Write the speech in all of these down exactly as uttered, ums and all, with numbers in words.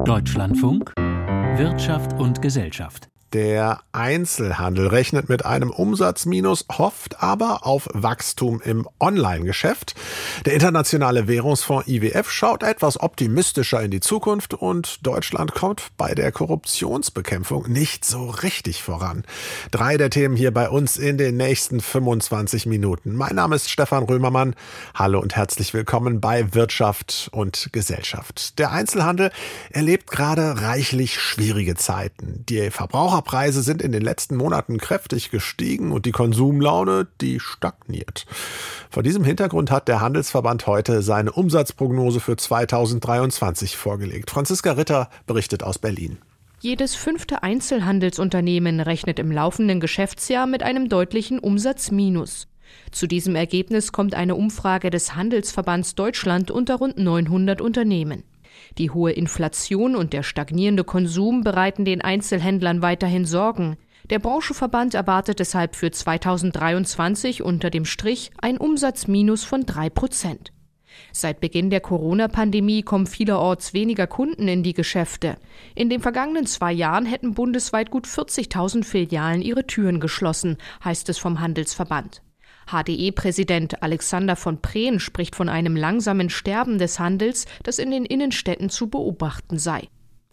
Deutschlandfunk Wirtschaft und Gesellschaft. Der Einzelhandel rechnet mit einem Umsatzminus, hofft aber auf Wachstum im Online-Geschäft. Der Internationale Währungsfonds I W F schaut etwas optimistischer in die Zukunft und Deutschland kommt bei der Korruptionsbekämpfung nicht so richtig voran. Drei der Themen hier bei uns in den nächsten fünfundzwanzig Minuten. Mein Name ist Stefan Römermann. Hallo und herzlich willkommen bei Wirtschaft und Gesellschaft. Der Einzelhandel erlebt gerade reichlich schwierige Zeiten. Die Verbraucher Preise sind in den letzten Monaten kräftig gestiegen und die Konsumlaune, die stagniert. Vor diesem Hintergrund hat der Handelsverband heute seine Umsatzprognose für zweitausenddreiundzwanzig vorgelegt. Franziska Ritter berichtet aus Berlin. Jedes fünfte Einzelhandelsunternehmen rechnet im laufenden Geschäftsjahr mit einem deutlichen Umsatzminus. Zu diesem Ergebnis kommt eine Umfrage des Handelsverbands Deutschland unter rund neunhundert Unternehmen. Die hohe Inflation und der stagnierende Konsum bereiten den Einzelhändlern weiterhin Sorgen. Der Branchenverband erwartet deshalb für zweitausenddreiundzwanzig unter dem Strich ein Umsatzminus von drei Prozent. Seit Beginn der Corona-Pandemie kommen vielerorts weniger Kunden in die Geschäfte. In den vergangenen zwei Jahren hätten bundesweit gut vierzigtausend Filialen ihre Türen geschlossen, heißt es vom Handelsverband. H D E-Präsident Alexander von Preen spricht von einem langsamen Sterben des Handels, das in den Innenstädten zu beobachten sei.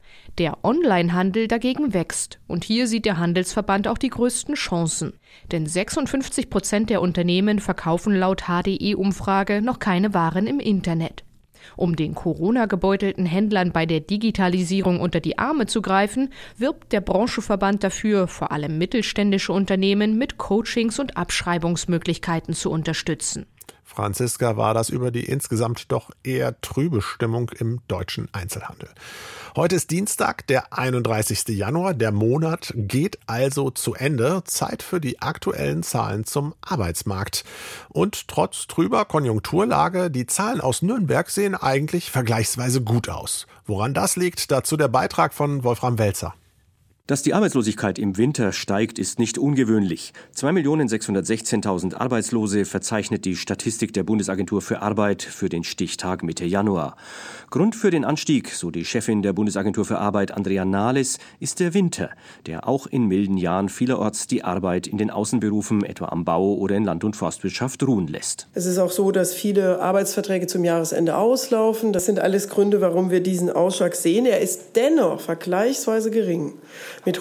Der Onlinehandel dagegen wächst. Und hier sieht der Handelsverband auch die größten Chancen. Denn sechsundfünfzig Prozent der Unternehmen verkaufen laut H D E-Umfrage noch keine Waren im Internet. Um den Corona-gebeutelten Händlern bei der Digitalisierung unter die Arme zu greifen, wirbt der Branchenverband dafür, vor allem mittelständische Unternehmen mit Coachings und Abschreibungsmöglichkeiten zu unterstützen. Franziska, war das über die insgesamt doch eher trübe Stimmung im deutschen Einzelhandel. Heute ist Dienstag, der einunddreißigsten Januar. Der Monat geht also zu Ende. Zeit für die aktuellen Zahlen zum Arbeitsmarkt. Und trotz trüber Konjunkturlage, die Zahlen aus Nürnberg sehen eigentlich vergleichsweise gut aus. Woran das liegt, dazu der Beitrag von Wolfram Welzer. Dass die Arbeitslosigkeit im Winter steigt, ist nicht ungewöhnlich. zwei Millionen sechshundertsechzehntausend Arbeitslose verzeichnet die Statistik der Bundesagentur für Arbeit für den Stichtag Mitte Januar. Grund für den Anstieg, so die Chefin der Bundesagentur für Arbeit Andrea Nahles, ist der Winter, der auch in milden Jahren vielerorts die Arbeit in den Außenberufen, etwa am Bau oder in Land- und Forstwirtschaft, ruhen lässt. Es ist auch so, dass viele Arbeitsverträge zum Jahresende auslaufen. Das sind alles Gründe, warum wir diesen Ausschlag sehen. Er ist dennoch vergleichsweise gering. Mit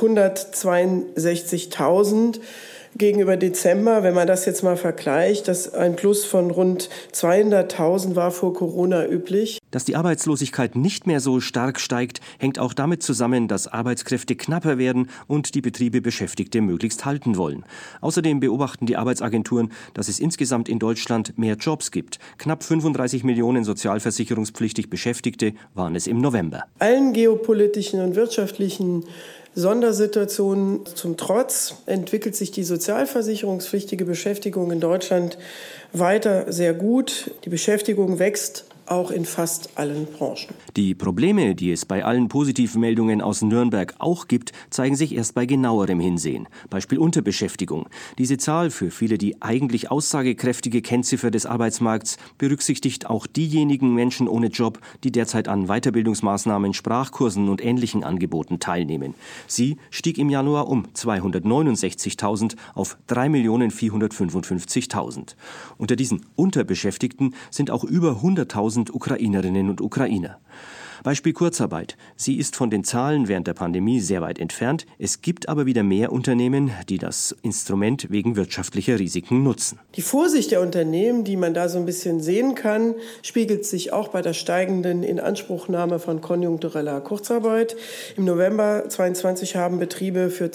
hundertzweiundsechzigtausend gegenüber Dezember, wenn man das jetzt mal vergleicht, das ein Plus von rund zweihunderttausend war vor Corona üblich. Dass die Arbeitslosigkeit nicht mehr so stark steigt, hängt auch damit zusammen, dass Arbeitskräfte knapper werden und die Betriebe Beschäftigte möglichst halten wollen. Außerdem beobachten die Arbeitsagenturen, dass es insgesamt in Deutschland mehr Jobs gibt. Knapp fünfunddreißig Millionen sozialversicherungspflichtig Beschäftigte waren es im November. Allen geopolitischen und wirtschaftlichen Sondersituationen zum Trotz entwickelt sich die sozialversicherungspflichtige Beschäftigung in Deutschland weiter sehr gut. Die Beschäftigung wächst auch in fast allen Branchen. Die Probleme, die es bei allen Positivmeldungen aus Nürnberg auch gibt, zeigen sich erst bei genauerem Hinsehen. Beispiel Unterbeschäftigung. Diese Zahl, für viele die eigentlich aussagekräftige Kennziffer des Arbeitsmarkts, berücksichtigt auch diejenigen Menschen ohne Job, die derzeit an Weiterbildungsmaßnahmen, Sprachkursen und ähnlichen Angeboten teilnehmen. Sie stieg im Januar um zweihundertneunundsechzigtausend auf drei Millionen vierhundertfünfundfünfzigtausend. Unter diesen Unterbeschäftigten sind auch über hunderttausend Ukrainerinnen und Ukrainer. Beispiel Kurzarbeit. Sie ist von den Zahlen während der Pandemie sehr weit entfernt. Es gibt aber wieder mehr Unternehmen, die das Instrument wegen wirtschaftlicher Risiken nutzen. Die Vorsicht der Unternehmen, die man da so ein bisschen sehen kann, spiegelt sich auch bei der steigenden Inanspruchnahme von konjunktureller Kurzarbeit. Im November zweitausendzweiundzwanzig haben Betriebe für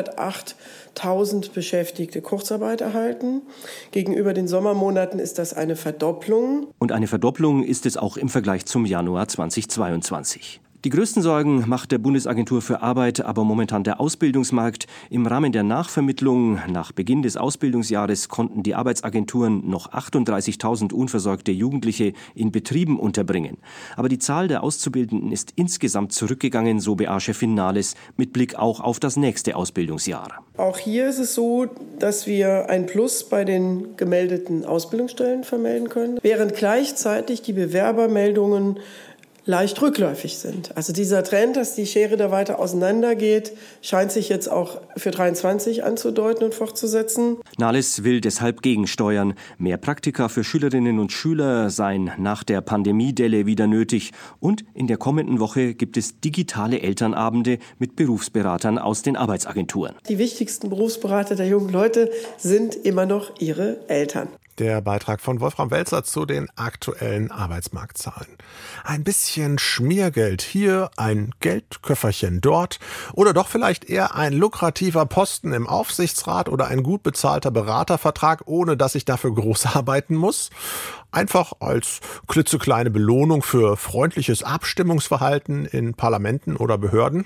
zweihundertachttausend Beschäftigte Kurzarbeit erhalten. Gegenüber den Sommermonaten ist das eine Verdopplung. Und eine Verdopplung ist es auch im Vergleich zum Januar zweitausendzweiundzwanzig. Die größten Sorgen macht der Bundesagentur für Arbeit aber momentan der Ausbildungsmarkt. Im Rahmen der Nachvermittlung nach Beginn des Ausbildungsjahres konnten die Arbeitsagenturen noch achtunddreißigtausend unversorgte Jugendliche in Betrieben unterbringen. Aber die Zahl der Auszubildenden ist insgesamt zurückgegangen, so B A-Chefin Nahles, mit Blick auch auf das nächste Ausbildungsjahr. Auch hier ist es so, dass wir ein Plus bei den gemeldeten Ausbildungsstellen vermelden können, während gleichzeitig die Bewerbermeldungen leicht rückläufig sind. Also dieser Trend, dass die Schere da weiter auseinandergeht, scheint sich jetzt auch für dreiundzwanzig anzudeuten und fortzusetzen. Nahles will deshalb gegensteuern. Mehr Praktika für Schülerinnen und Schüler seien nach der Pandemiedelle wieder nötig. Und in der kommenden Woche gibt es digitale Elternabende mit Berufsberatern aus den Arbeitsagenturen. Die wichtigsten Berufsberater der jungen Leute sind immer noch ihre Eltern. Der Beitrag von Wolfram Welzer zu den aktuellen Arbeitsmarktzahlen. Ein bisschen Schmiergeld hier, ein Geldköfferchen dort oder doch vielleicht eher ein lukrativer Posten im Aufsichtsrat oder ein gut bezahlter Beratervertrag, ohne dass ich dafür groß arbeiten muss. Einfach als klitzekleine Belohnung für freundliches Abstimmungsverhalten in Parlamenten oder Behörden.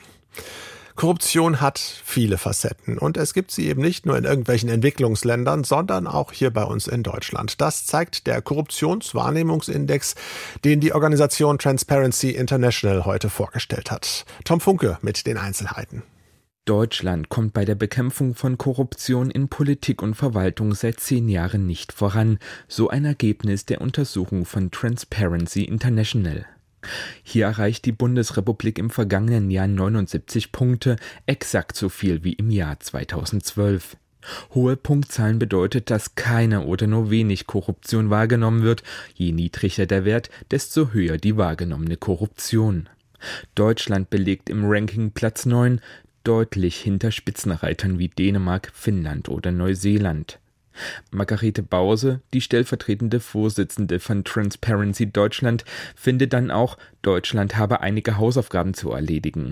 Korruption hat viele Facetten und es gibt sie eben nicht nur in irgendwelchen Entwicklungsländern, sondern auch hier bei uns in Deutschland. Das zeigt der Korruptionswahrnehmungsindex, den die Organisation Transparency International heute vorgestellt hat. Tom Funke mit den Einzelheiten. Deutschland kommt bei der Bekämpfung von Korruption in Politik und Verwaltung seit zehn Jahren nicht voran, so ein Ergebnis der Untersuchung von Transparency International. Hier erreicht die Bundesrepublik im vergangenen Jahr neunundsiebzig Punkte, exakt so viel wie im Jahr zweitausendzwölf. Hohe Punktzahlen bedeutet, dass keine oder nur wenig Korruption wahrgenommen wird. Je niedriger der Wert, desto höher die wahrgenommene Korruption. Deutschland belegt im Ranking Platz neun, deutlich hinter Spitzenreitern wie Dänemark, Finnland oder Neuseeland. Margarete Bause, die stellvertretende Vorsitzende von Transparency Deutschland, findet dann auch, Deutschland habe einige Hausaufgaben zu erledigen.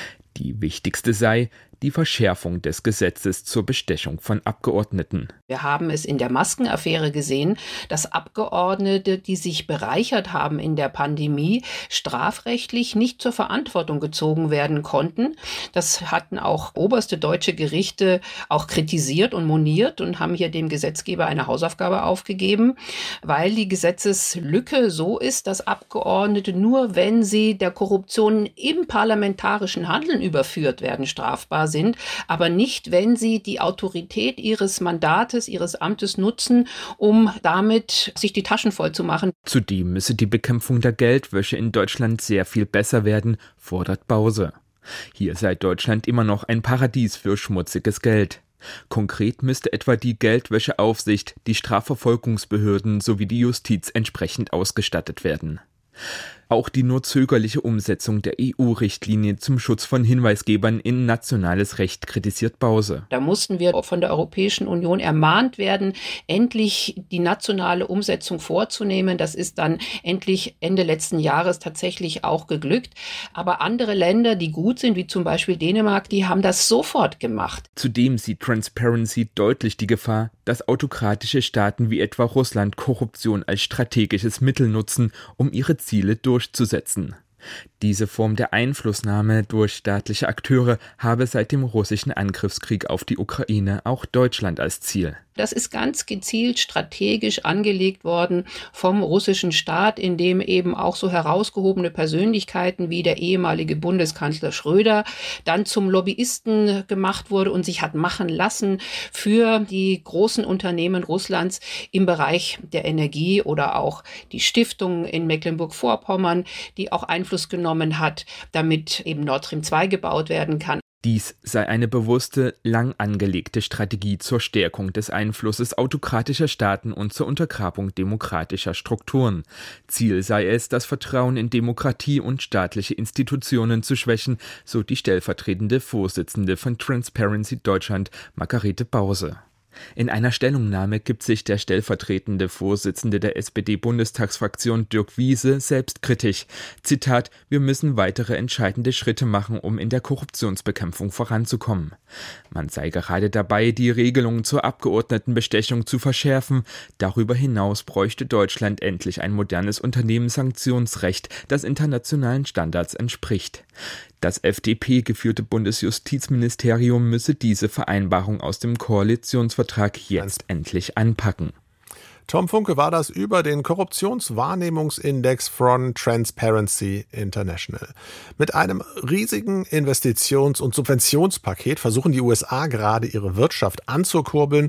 Die wichtigste sei die Verschärfung des Gesetzes zur Bestechung von Abgeordneten. Wir haben es in der Maskenaffäre gesehen, dass Abgeordnete, die sich bereichert haben in der Pandemie, strafrechtlich nicht zur Verantwortung gezogen werden konnten. Das hatten auch oberste deutsche Gerichte auch kritisiert und moniert und haben hier dem Gesetzgeber eine Hausaufgabe aufgegeben, weil die Gesetzeslücke so ist, dass Abgeordnete nur, wenn sie der Korruption im parlamentarischen Handeln überführt werden, strafbar sind, aber nicht, wenn sie die Autorität ihres Mandates, ihres Amtes nutzen, um damit sich die Taschen voll zu machen. Zudem müsse die Bekämpfung der Geldwäsche in Deutschland sehr viel besser werden, fordert Bause. Hier sei Deutschland immer noch ein Paradies für schmutziges Geld. Konkret müsste etwa die Geldwäscheaufsicht, die Strafverfolgungsbehörden sowie die Justiz entsprechend ausgestattet werden. Auch die nur zögerliche Umsetzung der E U-Richtlinie zum Schutz von Hinweisgebern in nationales Recht kritisiert Bause. Da mussten wir von der Europäischen Union ermahnt werden, endlich die nationale Umsetzung vorzunehmen. Das ist dann endlich Ende letzten Jahres tatsächlich auch geglückt. Aber andere Länder, die gut sind, wie zum Beispiel Dänemark, die haben das sofort gemacht. Zudem sieht Transparency deutlich die Gefahr, dass autokratische Staaten wie etwa Russland Korruption als strategisches Mittel nutzen, um ihre Ziele durchzusetzen. Diese Form der Einflussnahme durch staatliche Akteure habe seit dem russischen Angriffskrieg auf die Ukraine auch Deutschland als Ziel. Das ist ganz gezielt strategisch angelegt worden vom russischen Staat, in dem eben auch so herausgehobene Persönlichkeiten wie der ehemalige Bundeskanzler Schröder dann zum Lobbyisten gemacht wurde und sich hat machen lassen für die großen Unternehmen Russlands im Bereich der Energie oder auch die Stiftung in Mecklenburg-Vorpommern, die auch Einfluss genommen hat, damit eben Nord Stream zwei gebaut werden kann. Dies sei eine bewusste, lang angelegte Strategie zur Stärkung des Einflusses autokratischer Staaten und zur Untergrabung demokratischer Strukturen. Ziel sei es, das Vertrauen in Demokratie und staatliche Institutionen zu schwächen, so die stellvertretende Vorsitzende von Transparency Deutschland, Margarete Bause. In einer Stellungnahme gibt sich der stellvertretende Vorsitzende der S P D-Bundestagsfraktion Dirk Wiese selbstkritisch. Zitat: Wir müssen weitere entscheidende Schritte machen, um in der Korruptionsbekämpfung voranzukommen. Man sei gerade dabei, die Regelungen zur Abgeordnetenbestechung zu verschärfen. Darüber hinaus bräuchte Deutschland endlich ein modernes Unternehmenssanktionsrecht, das internationalen Standards entspricht. Das F D P-geführte Bundesjustizministerium müsse diese Vereinbarung aus dem Koalitionsvertrag jetzt endlich anpacken. Tom Funke war das über den Korruptionswahrnehmungsindex von Transparency International. Mit einem riesigen Investitions- und Subventionspaket versuchen die U S A gerade ihre Wirtschaft anzukurbeln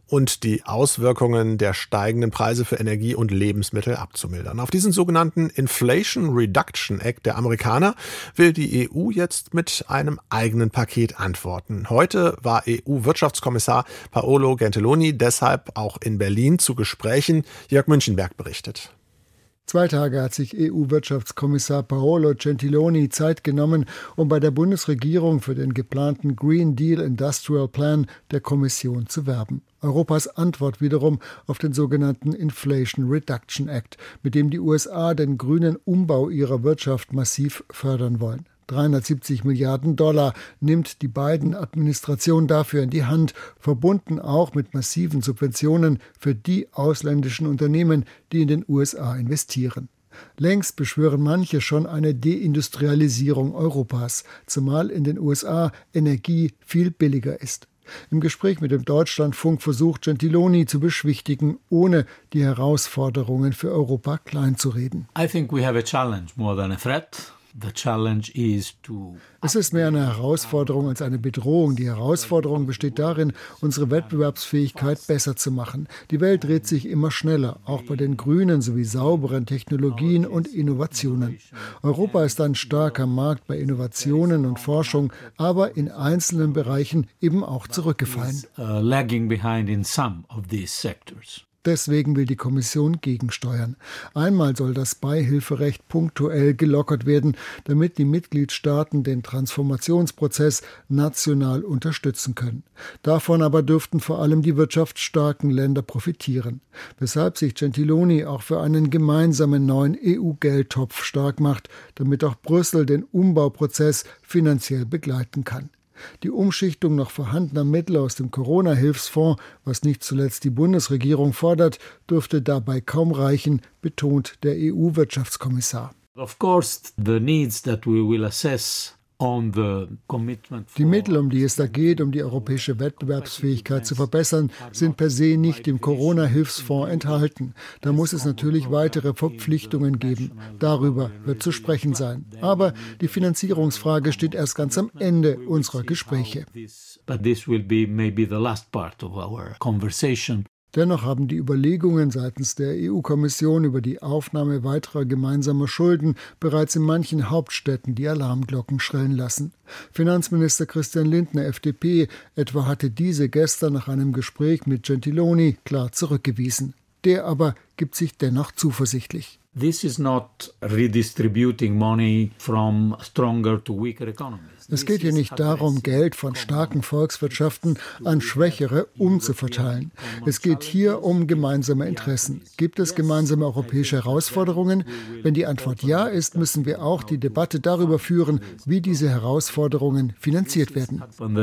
und die Auswirkungen der steigenden Preise für Energie und Lebensmittel abzumildern. Auf diesen sogenannten Inflation Reduction Act der Amerikaner will die E U jetzt mit einem eigenen Paket antworten. Heute war E U-Wirtschaftskommissar Paolo Gentiloni deshalb auch in Berlin zu Gesprächen. Jörg Münchenberg berichtet. Zwei Tage hat sich E U-Wirtschaftskommissar Paolo Gentiloni Zeit genommen, um bei der Bundesregierung für den geplanten Green Deal Industrial Plan der Kommission zu werben. Europas Antwort wiederum auf den sogenannten Inflation Reduction Act, mit dem die U S A den grünen Umbau ihrer Wirtschaft massiv fördern wollen. dreihundertsiebzig Milliarden Dollar nimmt die Biden-Administration dafür in die Hand, verbunden auch mit massiven Subventionen für die ausländischen Unternehmen, die in den U S A investieren. Längst beschwören manche schon eine Deindustrialisierung Europas, zumal in den U S A Energie viel billiger ist. Im Gespräch mit dem Deutschlandfunk versucht Gentiloni zu beschwichtigen, ohne die Herausforderungen für Europa kleinzureden. I think we have a challenge more than a threat. The challenge is to Es ist mehr eine Herausforderung als eine Bedrohung. Die Herausforderung besteht darin, unsere Wettbewerbsfähigkeit besser zu machen. Die Welt dreht sich immer schneller, auch bei den grünen sowie sauberen Technologien und Innovationen. Europa ist ein starker Markt bei Innovationen und Forschung, aber in einzelnen Bereichen eben auch zurückgefallen. uh, lagging behind in some of these sectors. Deswegen will die Kommission gegensteuern. Einmal soll das Beihilferecht punktuell gelockert werden, damit die Mitgliedstaaten den Transformationsprozess national unterstützen können. Davon aber dürften vor allem die wirtschaftsstarken Länder profitieren, weshalb sich Gentiloni auch für einen gemeinsamen neuen E U-Geldtopf stark macht, damit auch Brüssel den Umbauprozess finanziell begleiten kann. Die Umschichtung noch vorhandener Mittel aus dem Corona-Hilfsfonds, was nicht zuletzt die Bundesregierung fordert, dürfte dabei kaum reichen, betont der E U-Wirtschaftskommissar. Of course, the needs that we will assess on the commitment for Die Mittel, um die es da geht, um die europäische Wettbewerbsfähigkeit zu verbessern, sind per se nicht im Corona-Hilfsfonds enthalten. Da muss es natürlich weitere Verpflichtungen geben. Darüber wird zu sprechen sein. Aber die Finanzierungsfrage steht erst ganz am Ende unserer Gespräche. But this will be maybe the last part of our conversation. Dennoch haben die Überlegungen seitens der E U-Kommission über die Aufnahme weiterer gemeinsamer Schulden bereits in manchen Hauptstädten die Alarmglocken schrillen lassen. Finanzminister Christian Lindner, F D P, etwa hatte diese gestern nach einem Gespräch mit Gentiloni klar zurückgewiesen. Der aber gibt sich dennoch zuversichtlich. This is not redistributing money from stronger to weaker economies. Es geht hier nicht darum, Geld von starken Volkswirtschaften an schwächere umzuverteilen. Es geht hier um gemeinsame Interessen. Gibt es gemeinsame europäische Herausforderungen? Wenn die Antwort ja ist, müssen wir auch die Debatte darüber führen, wie diese Herausforderungen finanziert werden.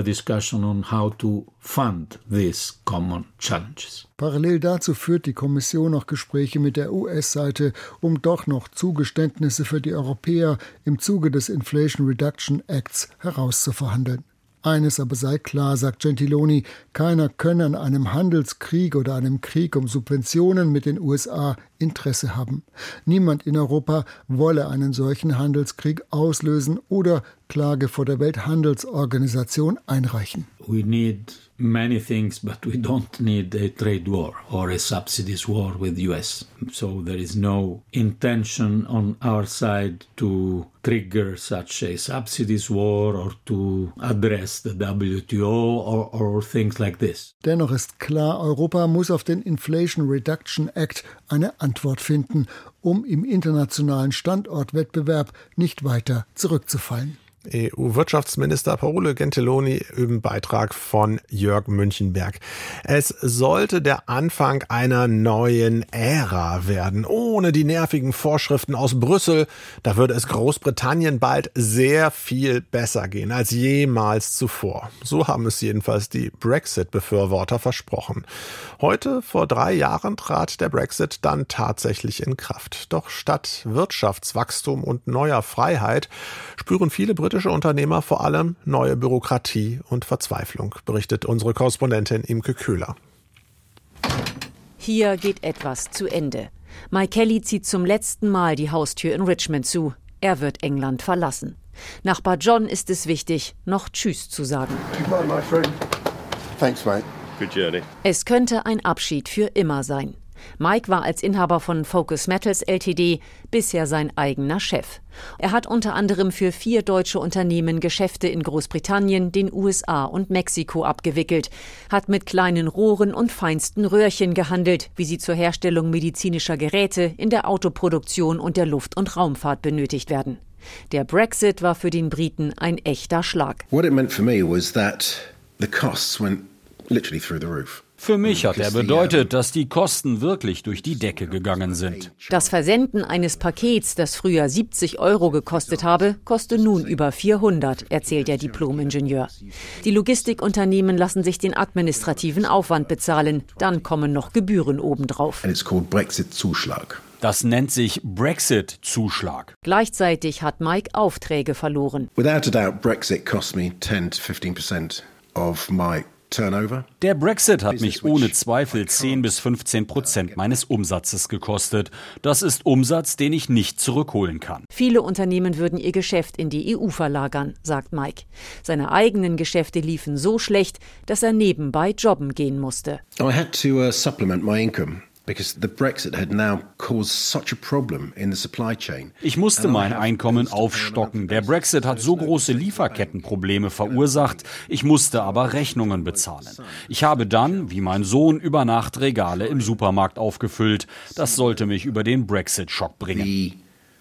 Parallel dazu führt die Kommission noch Gespräche mit der U S-Seite, um doch noch Zugeständnisse für die Europäer im Zuge des Inflation Reduction Acts herauszuverhandeln. Eines aber sei klar, sagt Gentiloni, keiner könne an einem Handelskrieg oder einem Krieg um Subventionen mit den U S A Interesse haben. Niemand in Europa wolle einen solchen Handelskrieg auslösen oder Klage vor der Welthandelsorganisation einreichen. We need many things, but we don't need a trade war or a subsidies war with U S. So there is no intention on our side to trigger such a subsidies war or to address the W T O or, or things like this. Dennoch ist klar, Europa muss auf den Inflation Reduction Act eine Antwort finden, um im internationalen Standortwettbewerb nicht weiter zurückzufallen. E U-Wirtschaftsminister Paolo Gentiloni im Beitrag von Jörg Münchenberg. Es sollte der Anfang einer neuen Ära werden. Ohne die nervigen Vorschriften aus Brüssel, da würde es Großbritannien bald sehr viel besser gehen als jemals zuvor. So haben es jedenfalls die Brexit-Befürworter versprochen. Heute, vor drei Jahren, trat der Brexit dann tatsächlich in Kraft. Doch statt Wirtschaftswachstum und neuer Freiheit spüren viele britische Unternehmer vor allem neue Bürokratie und Verzweiflung, berichtet unsere Korrespondentin Imke Köhler. Hier geht etwas zu Ende. Mike Kelly zieht zum letzten Mal die Haustür in Richmond zu. Er wird England verlassen. Nachbar John ist es wichtig, noch Tschüss zu sagen. Thanks, mate. Es könnte ein Abschied für immer sein. Mike war als Inhaber von Focus Metals Limited bisher sein eigener Chef. Er hat unter anderem für vier deutsche Unternehmen Geschäfte in Großbritannien, den U S A und Mexiko abgewickelt, hat mit kleinen Rohren und feinsten Röhrchen gehandelt, wie sie zur Herstellung medizinischer Geräte in der Autoproduktion und der Luft- und Raumfahrt benötigt werden. Der Brexit war für den Briten ein echter Schlag. What it meant for me was that the costs went literally through the roof. Für mich hat er bedeutet, dass die Kosten wirklich durch die Decke gegangen sind. Das Versenden eines Pakets, das früher siebzig Euro gekostet habe, kostet nun über vierhundert, erzählt der Diplom-Ingenieur. Die Logistikunternehmen lassen sich den administrativen Aufwand bezahlen, dann kommen noch Gebühren obendrauf. And it's called Brexit-Zuschlag. Das nennt sich Brexit-Zuschlag. Gleichzeitig hat Mike Aufträge verloren. Without a doubt, Brexit cost me ten to fifteen percent of my turnover. Der Brexit hat mich ohne Zweifel zehn bis fünfzehn Prozent meines Umsatzes gekostet. Das ist Umsatz, den ich nicht zurückholen kann. Viele Unternehmen würden ihr Geschäft in die E U verlagern, sagt Mike. Seine eigenen Geschäfte liefen so schlecht, dass er nebenbei jobben gehen musste. I had to uh, supplement my income. Because the Brexit had now caused such a problem in the supply chain. Ich musste mein Einkommen aufstocken. Der Brexit hat so große Lieferkettenprobleme verursacht. Ich musste aber Rechnungen bezahlen. Ich habe dann, wie mein Sohn, über Nacht Regale im Supermarkt aufgefüllt. Das sollte mich über den Brexit-Schock bringen. The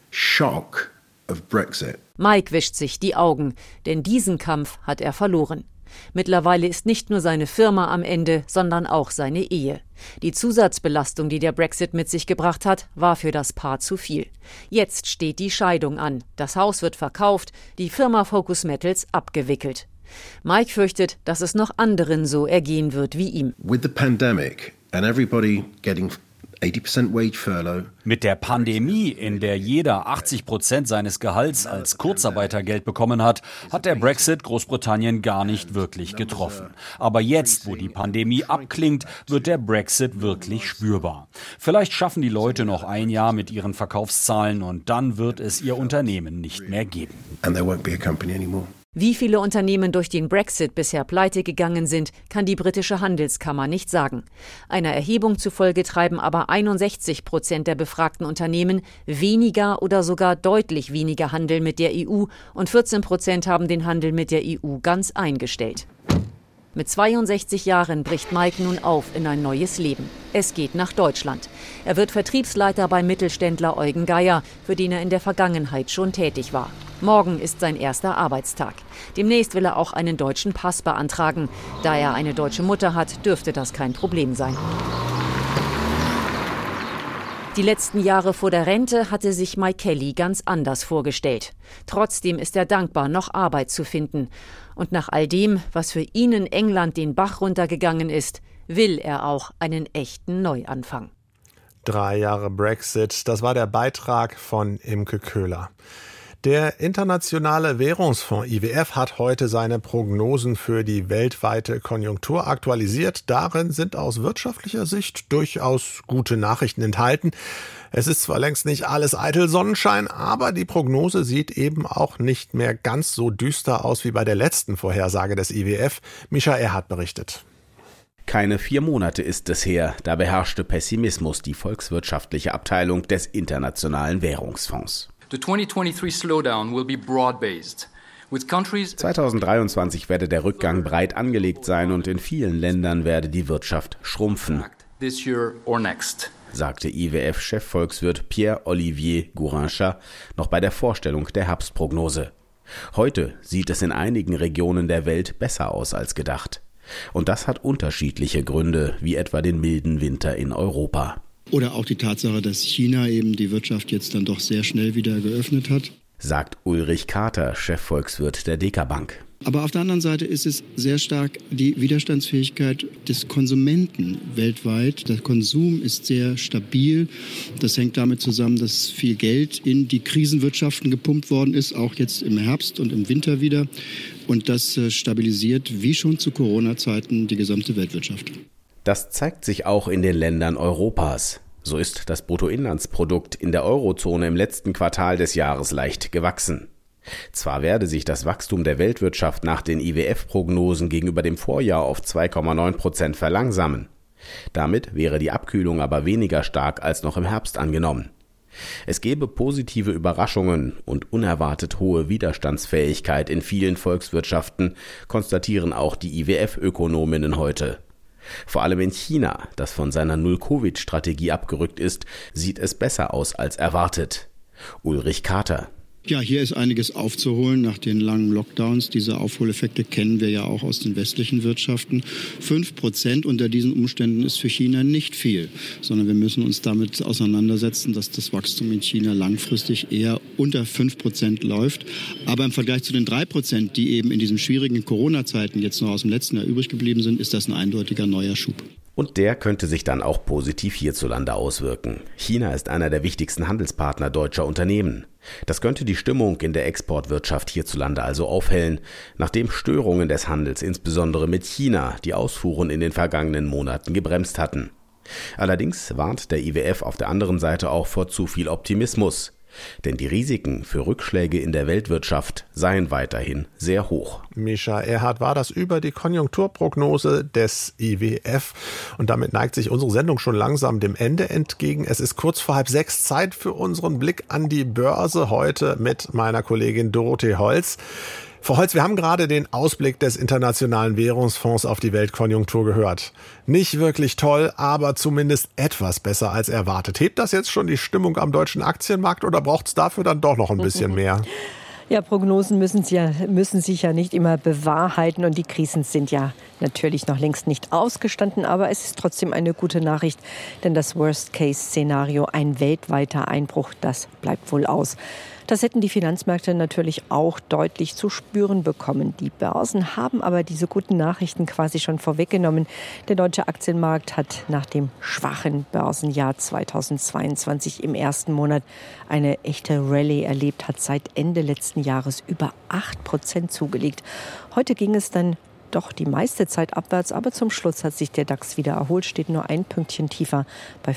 shock of Brexit. Mike wischt sich die Augen, denn diesen Kampf hat er verloren. Mittlerweile ist nicht nur seine Firma am Ende, sondern auch seine Ehe. Die Zusatzbelastung, die der Brexit mit sich gebracht hat, war für das Paar zu viel. Jetzt steht die Scheidung an. Das Haus wird verkauft, die Firma Focus Metals abgewickelt. Mike fürchtet, dass es noch anderen so ergehen wird wie ihm. With the pandemic and everybody getting eighty percent wage furlough. Mit der Pandemie, in der jeder achtzig Prozent seines Gehalts als Kurzarbeitergeld bekommen hat, hat der Brexit Großbritannien gar nicht wirklich getroffen. Aber jetzt, wo die Pandemie abklingt, wird der Brexit wirklich spürbar. Vielleicht schaffen die Leute noch ein Jahr mit ihren Verkaufszahlen und dann wird es ihr Unternehmen nicht mehr geben. And there won't be a company anymore. Wie viele Unternehmen durch den Brexit bisher pleite gegangen sind, kann die britische Handelskammer nicht sagen. Einer Erhebung zufolge treiben aber einundsechzig Prozent der befragten Unternehmen weniger oder sogar deutlich weniger Handel mit der E U und vierzehn Prozent haben den Handel mit der E U ganz eingestellt. Mit zweiundsechzig Jahren bricht Mike nun auf in ein neues Leben. Es geht nach Deutschland. Er wird Vertriebsleiter beim Mittelständler Eugen Geier, für den er in der Vergangenheit schon tätig war. Morgen ist sein erster Arbeitstag. Demnächst will er auch einen deutschen Pass beantragen. Da er eine deutsche Mutter hat, dürfte das kein Problem sein. Die letzten Jahre vor der Rente hatte sich Mike Kelly ganz anders vorgestellt. Trotzdem ist er dankbar, noch Arbeit zu finden. Und nach all dem, was für ihn in England den Bach runtergegangen ist, will er auch einen echten Neuanfang. Drei Jahre Brexit, das war der Beitrag von Imke Köhler. Der Internationale Währungsfonds I W F hat heute seine Prognosen für die weltweite Konjunktur aktualisiert. Darin sind aus wirtschaftlicher Sicht durchaus gute Nachrichten enthalten. Es ist zwar längst nicht alles eitel Sonnenschein, aber die Prognose sieht eben auch nicht mehr ganz so düster aus wie bei der letzten Vorhersage des I W F. Mischa Erhardt berichtet. Keine vier Monate ist es her, da beherrschte Pessimismus die volkswirtschaftliche Abteilung des Internationalen Währungsfonds. zweitausenddreiundzwanzig werde der Rückgang breit angelegt sein und in vielen Ländern werde die Wirtschaft schrumpfen, sagte I W F-Chefvolkswirt Pierre-Olivier Gourinchas noch bei der Vorstellung der Herbstprognose. Heute sieht es in einigen Regionen der Welt besser aus als gedacht. Und das hat unterschiedliche Gründe, wie etwa den milden Winter in Europa. Oder auch die Tatsache, dass China eben die Wirtschaft jetzt dann doch sehr schnell wieder geöffnet hat, sagt Ulrich Kater, Chefvolkswirt der Deka Bank. Aber auf der anderen Seite ist es sehr stark die Widerstandsfähigkeit des Konsumenten weltweit. Der Konsum ist sehr stabil. Das hängt damit zusammen, dass viel Geld in die Krisenwirtschaften gepumpt worden ist, auch jetzt im Herbst und im Winter wieder. Und das stabilisiert, wie schon zu Corona-Zeiten, die gesamte Weltwirtschaft. Das zeigt sich auch in den Ländern Europas. So ist das Bruttoinlandsprodukt in der Eurozone im letzten Quartal des Jahres leicht gewachsen. Zwar werde sich das Wachstum der Weltwirtschaft nach den I W F-Prognosen gegenüber dem Vorjahr auf zwei Komma neun Prozent verlangsamen. Damit wäre die Abkühlung aber weniger stark als noch im Herbst angenommen. Es gebe positive Überraschungen und unerwartet hohe Widerstandsfähigkeit in vielen Volkswirtschaften, konstatieren auch die I W F-Ökonominnen heute. Vor allem in China, das von seiner Null-Covid-Strategie abgerückt ist, sieht es besser aus als erwartet. Ulrich Kater. Ja, hier ist einiges aufzuholen nach den langen Lockdowns. Diese Aufholeffekte kennen wir ja auch aus den westlichen Wirtschaften. Fünf Prozent unter diesen Umständen ist für China nicht viel, sondern wir müssen uns damit auseinandersetzen, dass das Wachstum in China langfristig eher unter fünf Prozent läuft. Aber im Vergleich zu den drei Prozent, die eben in diesen schwierigen Corona-Zeiten jetzt noch aus dem letzten Jahr übrig geblieben sind, ist das ein eindeutiger neuer Schub. Und der könnte sich dann auch positiv hierzulande auswirken. China ist einer der wichtigsten Handelspartner deutscher Unternehmen. Das könnte die Stimmung in der Exportwirtschaft hierzulande also aufhellen, nachdem Störungen des Handels insbesondere mit China die Ausfuhren in den vergangenen Monaten gebremst hatten. Allerdings warnt der I W F auf der anderen Seite auch vor zu viel Optimismus. Denn die Risiken für Rückschläge in der Weltwirtschaft seien weiterhin sehr hoch. Mischa Erhardt war das über die Konjunkturprognose des I W F. Und damit neigt sich unsere Sendung schon langsam dem Ende entgegen. Es ist kurz vor halb sechs, Zeit für unseren Blick an die Börse, heute mit meiner Kollegin Dorothee Holz. Frau Holz, wir haben gerade den Ausblick des Internationalen Währungsfonds auf die Weltkonjunktur gehört. Nicht wirklich toll, aber zumindest etwas besser als erwartet. Hebt das jetzt schon die Stimmung am deutschen Aktienmarkt oder braucht es dafür dann doch noch ein bisschen mehr? Ja, Prognosen müssen, sie ja, müssen sich ja nicht immer bewahrheiten und die Krisen sind ja natürlich noch längst nicht ausgestanden, aber es ist trotzdem eine gute Nachricht, denn das Worst-Case-Szenario, ein weltweiter Einbruch, das bleibt wohl aus. Das hätten die Finanzmärkte natürlich auch deutlich zu spüren bekommen. Die Börsen haben aber diese guten Nachrichten quasi schon vorweggenommen. Der deutsche Aktienmarkt hat nach dem schwachen Börsenjahr zweitausendzweiundzwanzig im ersten Monat eine echte Rallye erlebt, hat seit Ende letzten Jahres über acht Prozent zugelegt. Heute ging es dann doch die meiste Zeit abwärts, aber zum Schluss hat sich der DAX wieder erholt, steht nur ein Pünktchen tiefer bei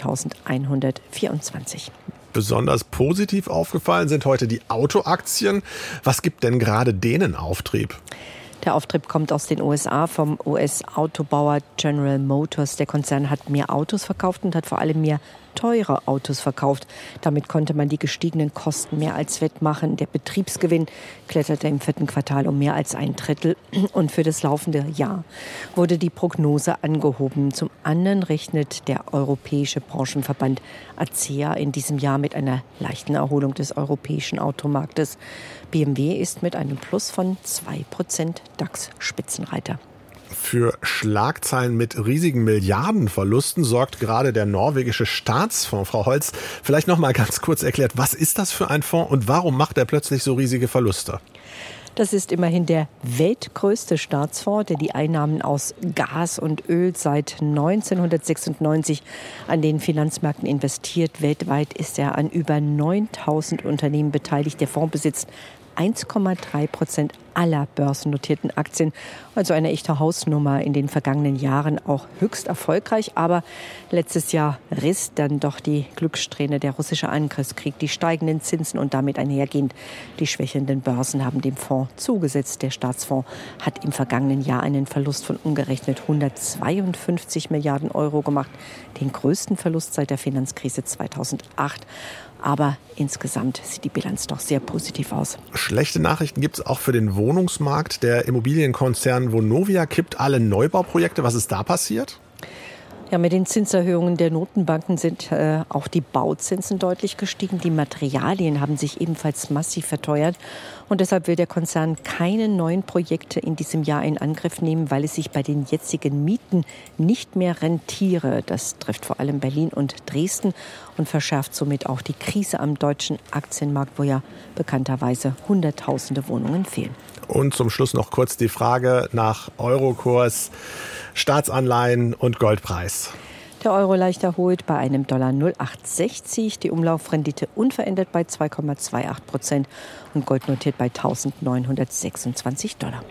fünfzehntausendeinhundertvierundzwanzig. Besonders positiv aufgefallen sind heute die Autoaktien. Was gibt denn gerade denen Auftrieb? Der Auftrieb kommt aus den U S A vom U S-Autobauer General Motors. Der Konzern hat mehr Autos verkauft und hat vor allem mehr teure Autos verkauft. Damit konnte man die gestiegenen Kosten mehr als wettmachen. Der Betriebsgewinn kletterte im vierten Quartal um mehr als ein Drittel. Und für das laufende Jahr wurde die Prognose angehoben. Zum anderen rechnet der Europäische Branchenverband A C E A in diesem Jahr mit einer leichten Erholung des europäischen Automarktes. B M W ist mit einem Plus von zwei Prozent DAX-Spitzenreiter. Für Schlagzeilen mit riesigen Milliardenverlusten sorgt gerade der norwegische Staatsfonds. Frau Holz, vielleicht noch mal ganz kurz erklärt, was ist das für ein Fonds und warum macht er plötzlich so riesige Verluste? Das ist immerhin der weltgrößte Staatsfonds, der die Einnahmen aus Gas und Öl seit neunzehnhundertsechsundneunzig an den Finanzmärkten investiert. Weltweit ist er an über neuntausend Unternehmen beteiligt. Der Fonds besitzt eins Komma drei Prozent aller börsennotierten Aktien. Also eine echte Hausnummer, in den vergangenen Jahren auch höchst erfolgreich. Aber letztes Jahr riss dann doch die Glückssträhne der russische Angriffskrieg. Die steigenden Zinsen und damit einhergehend die schwächelnden Börsen haben dem Fonds zugesetzt. Der Staatsfonds hat im vergangenen Jahr einen Verlust von umgerechnet hundertzweiundfünfzig Milliarden Euro gemacht. Den größten Verlust seit der Finanzkrise zweitausendacht. Aber insgesamt sieht die Bilanz doch sehr positiv aus. Schlechte Nachrichten gibt es auch für den Wohnungsmarkt. Der Immobilienkonzern Vonovia kippt alle Neubauprojekte. Was ist da passiert? Ja, mit den Zinserhöhungen der Notenbanken sind äh, auch die Bauzinsen deutlich gestiegen. Die Materialien haben sich ebenfalls massiv verteuert. Und deshalb will der Konzern keine neuen Projekte in diesem Jahr in Angriff nehmen, weil es sich bei den jetzigen Mieten nicht mehr rentiere. Das trifft vor allem Berlin und Dresden und verschärft somit auch die Krise am deutschen Aktienmarkt, wo ja bekannterweise Hunderttausende Wohnungen fehlen. Und zum Schluss noch kurz die Frage nach Eurokurs, Staatsanleihen und Goldpreis. Der Euro leicht erholt bei einem Dollar null Komma achthundertsechzig, die Umlaufrendite unverändert bei zwei Komma achtundzwanzig Prozent und Gold notiert bei eintausendneunhundertsechsundzwanzig Dollar.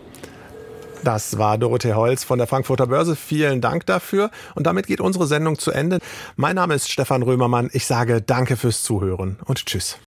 Das war Dorothee Holz von der Frankfurter Börse. Vielen Dank dafür. Und damit geht unsere Sendung zu Ende. Mein Name ist Stefan Römermann. Ich sage danke fürs Zuhören und tschüss.